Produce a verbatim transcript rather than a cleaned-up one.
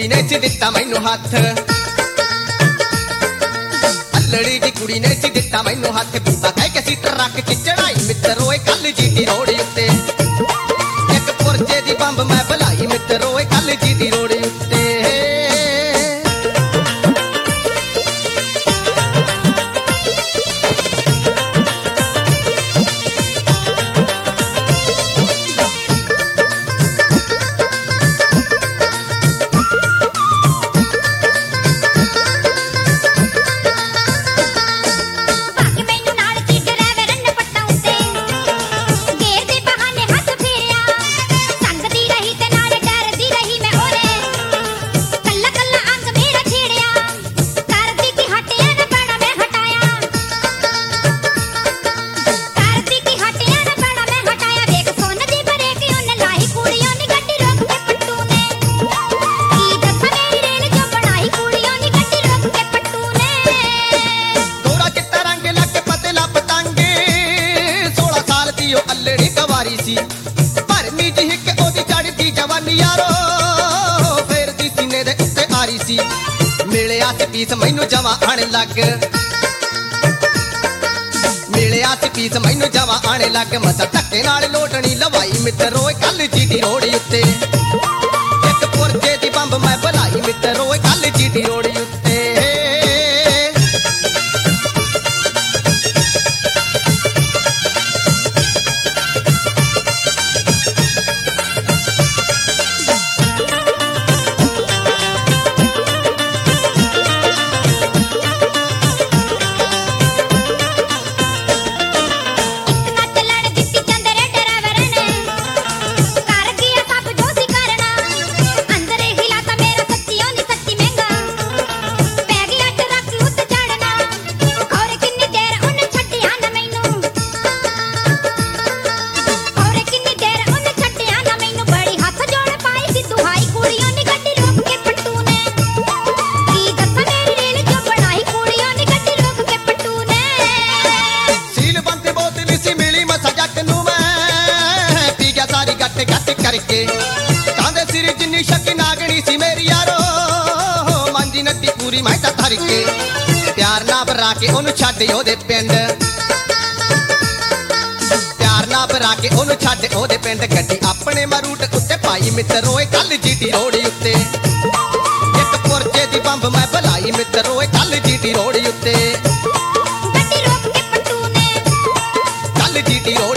कुड़ी ने सी दिता मैनू हाथ, अल्लड़ी दी कुड़ी ने सी दिता मैनू हाथ। बीबा कह के सी ट्रक च चढ़ाई मित्रो कल जीती रोड उत्ते, एक पुरजे दी बंब मैं भलाई मित्रो कल जीती रोड उत्ते। अल्लड़ी कवारी सी भरमी जी हिक ओदी चढ़दी जवानी यारो, फिर दी सीने दे उत्ते आरी सी। मिले आस पीस मैनू जवा आने लग, मिले आस पीस मैनू जवा आने लग। मसा धक्के नाल लोटनी लवाई मित्रो कल जीटी रोड उत्ते, एक पुरजे दी बंब मैं भलाई मित्रो कल जीटी रोड उत्ते। करके कांदे सिर जिन्नी शकी नागनी सी मेरी यारो, मांजी नदी पूरी मैं धर के प्यार ना भरा के ओनू छड्ड ओदे पिंड, प्यार ना भरा के ओनू छड्ड ओदे पिंड। गड्डी अपने मरूट उत्ते पाई मित्रो कल जीटी रोड उत्ते, एक पुरजे दी बंब मैं भलाई मित्रो कल जीटी रोड उत्ते, गड्डी रोक के पट्टू ने कल जीटी रोड